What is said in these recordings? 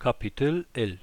Kapitel 11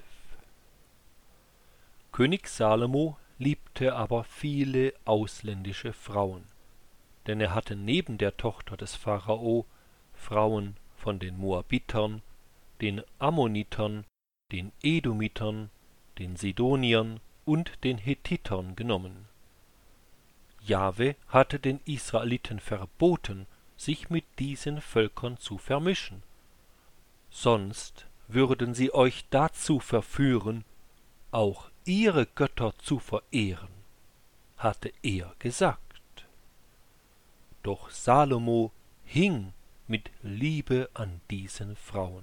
König Salomo liebte aber viele ausländische Frauen, denn er hatte neben der Tochter des Pharao Frauen von den Moabitern, den Ammonitern, den Edomitern, den Sidoniern und den Hethitern genommen. Jahwe hatte den Israeliten verboten, sich mit diesen Völkern zu vermischen, sonst würden sie euch dazu verführen, auch ihre Götter zu verehren, hatte er gesagt. Doch Salomo hing mit Liebe an diesen Frauen.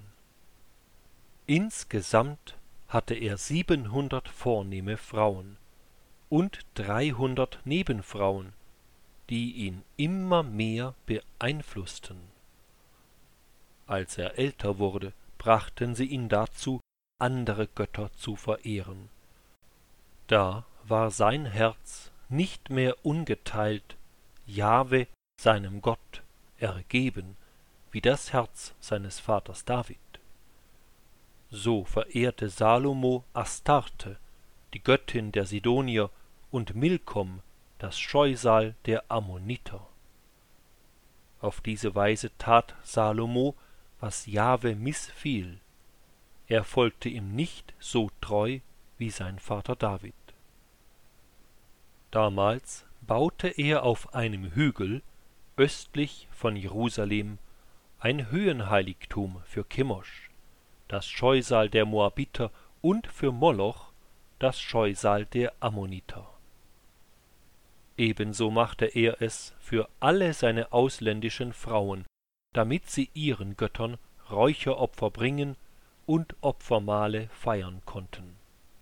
Insgesamt hatte er 700 vornehme Frauen und 300 Nebenfrauen, die ihn immer mehr beeinflussten. Als er älter wurde, brachten sie ihn dazu, andere Götter zu verehren. Da war sein Herz nicht mehr ungeteilt, Jahwe, seinem Gott, ergeben, wie das Herz seines Vaters David. So verehrte Salomo Astarte, die Göttin der Sidonier, und Milkom, das Scheusal der Ammoniter. Auf diese Weise tat Salomo, was Jahwe missfiel. Er folgte ihm nicht so treu wie sein Vater David. Damals baute er auf einem Hügel östlich von Jerusalem ein Höhenheiligtum für Chemosh, das Scheusal der Moabiter, und für Moloch, das Scheusal der Ammoniter. Ebenso machte er es für alle seine ausländischen Frauen, damit sie ihren Göttern Räucheropfer bringen und Opfermahle feiern konnten.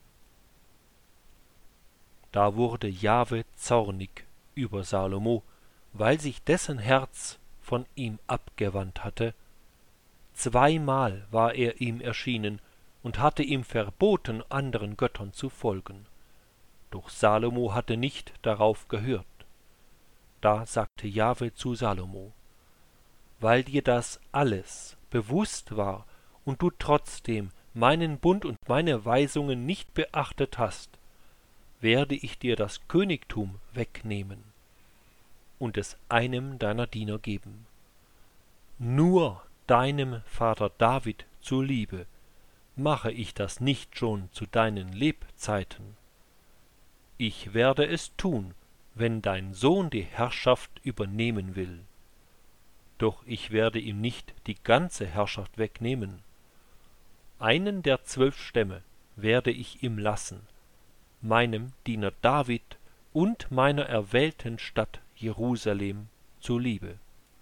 Da wurde Jahwe zornig über Salomo, weil sich dessen Herz von ihm abgewandt hatte. Zweimal war er ihm erschienen und hatte ihm verboten, anderen Göttern zu folgen. Doch Salomo hatte nicht darauf gehört. Da sagte Jahwe zu Salomo: Weil dir das alles bewusst war und du trotzdem meinen Bund und meine Weisungen nicht beachtet hast, werde ich dir das Königtum wegnehmen und es einem deiner Diener geben. Nur deinem Vater David zuliebe mache ich das nicht schon zu deinen Lebzeiten. Ich werde es tun, wenn dein Sohn die Herrschaft übernehmen will. Doch ich werde ihm nicht die ganze Herrschaft wegnehmen. Einen der 12 Stämme werde ich ihm lassen, meinem Diener David und meiner erwählten Stadt Jerusalem zuliebe.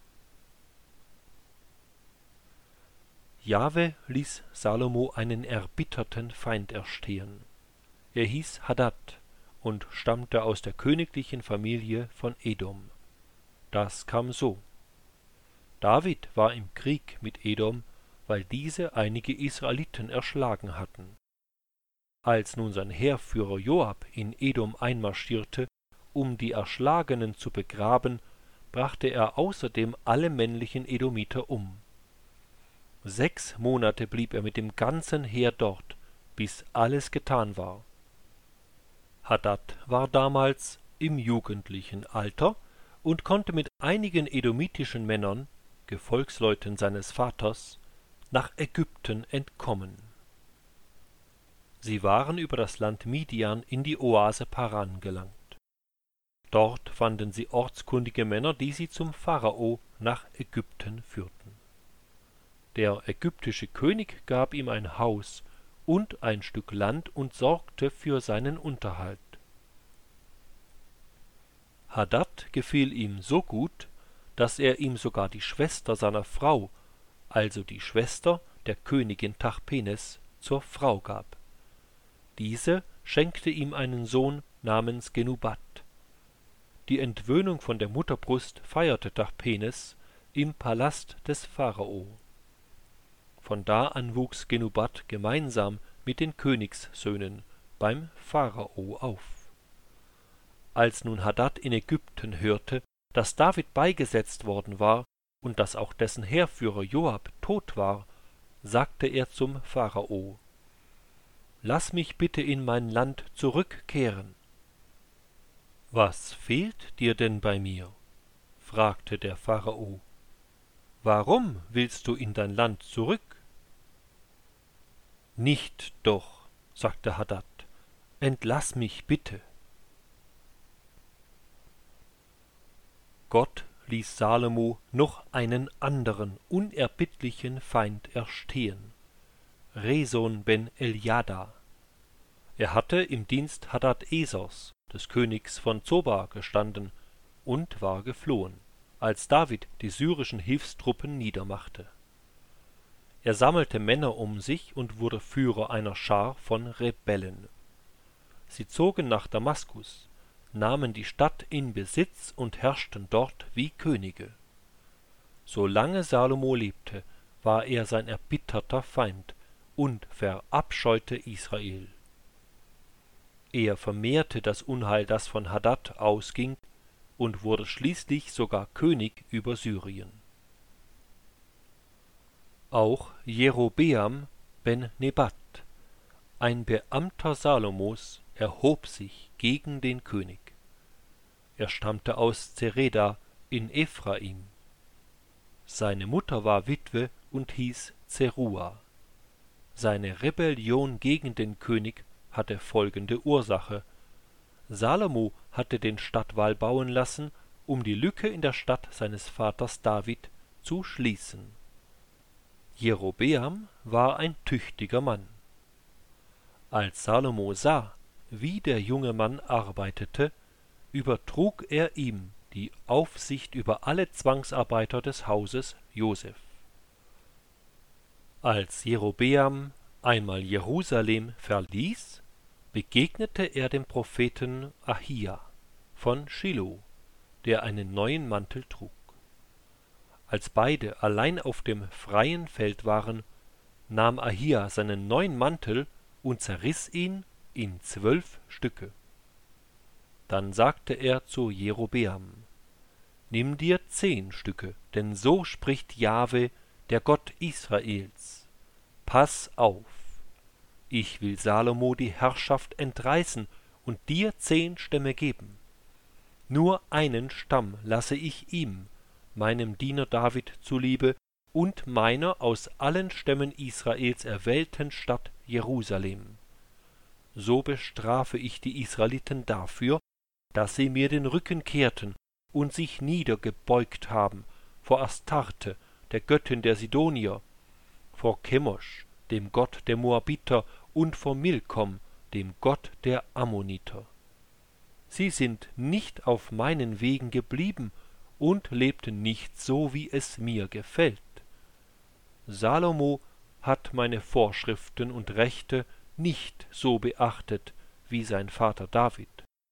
Jahwe ließ Salomo einen erbitterten Feind erstehen. Er hieß Hadad und stammte aus der königlichen Familie von Edom. Das kam so: David war im Krieg mit Edom, weil diese einige Israeliten erschlagen hatten. Als nun sein Heerführer Joab in Edom einmarschierte, um die Erschlagenen zu begraben, brachte er außerdem alle männlichen Edomiter um. 6 Monate blieb er mit dem ganzen Heer dort, bis alles getan war. Hadad war damals im jugendlichen Alter und konnte mit einigen edomitischen Männern, Gefolgsleuten seines Vaters, nach Ägypten entkommen. Sie waren über das Land Midian in die Oase Paran gelangt. Dort fanden sie ortskundige Männer, die sie zum Pharao nach Ägypten führten. Der ägyptische König gab ihm ein Haus und ein Stück Land und sorgte für seinen Unterhalt. Hadad gefiel ihm so gut, dass er ihm sogar die Schwester seiner Frau, also die Schwester der Königin Tachpenes, zur Frau gab. Diese schenkte ihm einen Sohn namens Genubat. Die Entwöhnung von der Mutterbrust feierte Tachpenes im Palast des Pharao. Von da an wuchs Genubat gemeinsam mit den Königssöhnen beim Pharao auf. Als nun Hadad in Ägypten hörte, dass David beigesetzt worden war und dass auch dessen Heerführer Joab tot war, sagte er zum Pharao: lass mich bitte in mein Land zurückkehren. »Was fehlt dir denn bei mir?« fragte der Pharao. »Warum willst du in dein Land zurück?« »Nicht doch«, sagte Hadad, »entlass mich bitte.« Gott ließ Salomo noch einen anderen unerbittlichen Feind erstehen, Reson ben Eljada. Er hatte im Dienst Hadad-Esers, des Königs von Zoba, gestanden und war geflohen, als David die syrischen Hilfstruppen niedermachte. Er sammelte Männer um sich und wurde Führer einer Schar von Rebellen. Sie zogen nach Damaskus, nahmen die Stadt in Besitz und herrschten dort wie Könige. Solange Salomo lebte, war er sein erbitterter Feind und verabscheute Israel. Er vermehrte das Unheil, das von Hadad ausging, und wurde schließlich sogar König über Syrien. Auch Jerobeam ben Nebat, ein Beamter Salomos, erhob sich gegen den König. Er stammte aus Zereda in Ephraim. Seine Mutter war Witwe und hieß Zerua. Seine Rebellion gegen den König hatte folgende Ursache: Salomo hatte den Stadtwall bauen lassen, um die Lücke in der Stadt seines Vaters David zu schließen. Jerobeam war ein tüchtiger Mann. Als Salomo sah, wie der junge Mann arbeitete, übertrug er ihm die Aufsicht über alle Zwangsarbeiter des Hauses Joseph. Als Jerobeam einmal Jerusalem verließ, begegnete er dem Propheten Ahia von Schilo, der einen neuen Mantel trug. Als beide allein auf dem freien Feld waren, nahm Ahia seinen neuen Mantel und zerriss ihn in 12 Stücke. Dann sagte er zu Jerobeam: »Nimm dir 10 Stücke, denn so spricht Jahwe, der Gott Israels. Pass auf, ich will Salomo die Herrschaft entreißen und dir 10 Stämme geben. Nur einen Stamm lasse ich ihm, meinem Diener David zuliebe, und meiner aus allen Stämmen Israels erwählten Stadt Jerusalem. So bestrafe ich die Israeliten dafür, dass sie mir den Rücken kehrten und sich niedergebeugt haben vor Astarte, der Göttin der Sidonier, vor Chemosh, dem Gott der Moabiter, und vor Milkom, dem Gott der Ammoniter. Sie sind nicht auf meinen Wegen geblieben und lebten nicht so, wie es mir gefällt. Salomo hat meine Vorschriften und Rechte nicht so beachtet wie sein Vater David.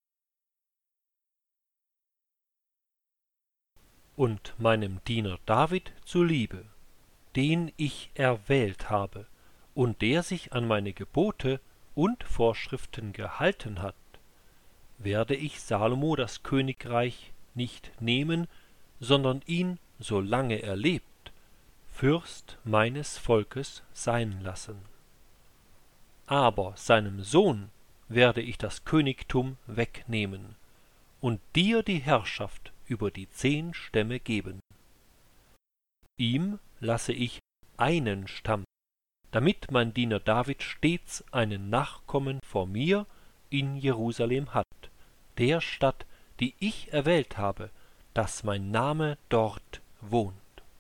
Und meinem Diener David zuliebe, den ich erwählt habe und der sich an meine Gebote und Vorschriften gehalten hat, werde ich Salomo das Königreich nicht nehmen, sondern ihn, solange er lebt, Fürst meines Volkes sein lassen. Aber seinem Sohn werde ich das Königtum wegnehmen und dir die Herrschaft über die 10 Stämme geben. Ihm lasse ich einen Stamm, damit mein Diener David stets einen Nachkommen vor mir in Jerusalem hat, der Stadt, die ich erwählt habe, dass mein Name dort wohnt.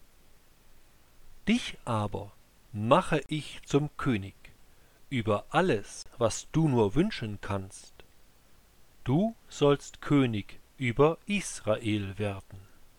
Dich aber mache ich zum König über alles, was du nur wünschen kannst. Du sollst König über Israel werden.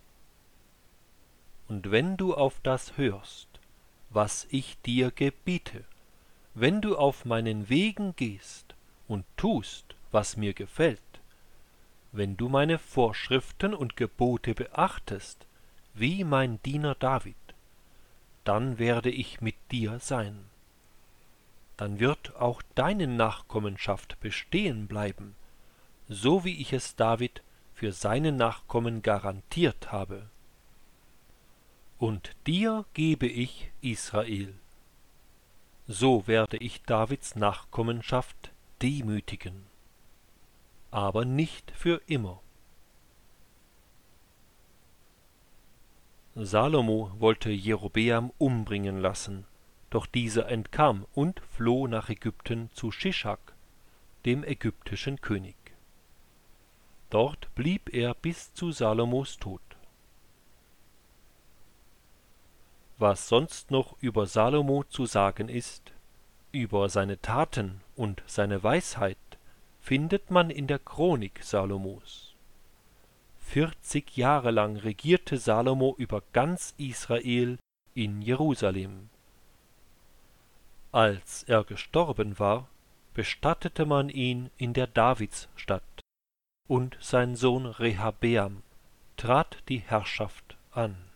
Und wenn du auf das hörst, was ich dir gebiete, wenn du auf meinen Wegen gehst und tust, was mir gefällt, wenn du meine Vorschriften und Gebote beachtest, wie mein Diener David, dann werde ich mit dir sein. Dann wird auch deine Nachkommenschaft bestehen bleiben, so wie ich es David für seine Nachkommen garantiert habe. Und dir gebe ich Israel. so werde ich Davids Nachkommenschaft demütigen, aber nicht für immer. Salomo wollte Jerobeam umbringen lassen, doch dieser entkam und floh nach Ägypten zu Schischak, dem ägyptischen König. Dort blieb er bis zu Salomos Tod. Was sonst noch über Salomo zu sagen ist, über seine Taten und seine Weisheit, findet man in der Chronik Salomos. 40 Jahre lang regierte Salomo über ganz Israel in Jerusalem. Als er gestorben war, bestattete man ihn in der Davidsstadt, und sein Sohn Rehabeam trat die Herrschaft an.